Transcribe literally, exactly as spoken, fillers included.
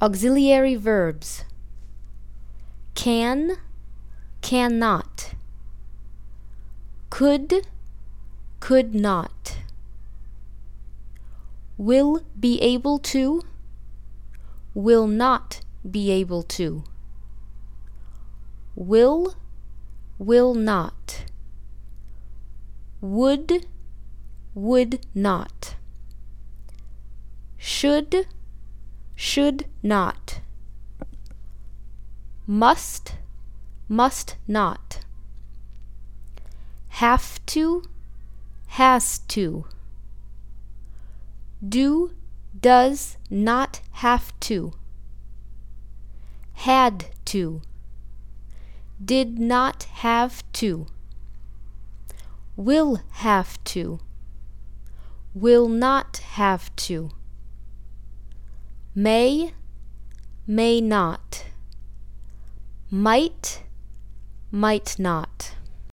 Auxiliary verbs: can, cannot, could, could not, will be able to, will not be able to, will, will not, would, would not, should, should not, must, must not, have to, has to, do, does not have to, had to, did not have to, will have to, will not have to, may, may not, might, might not.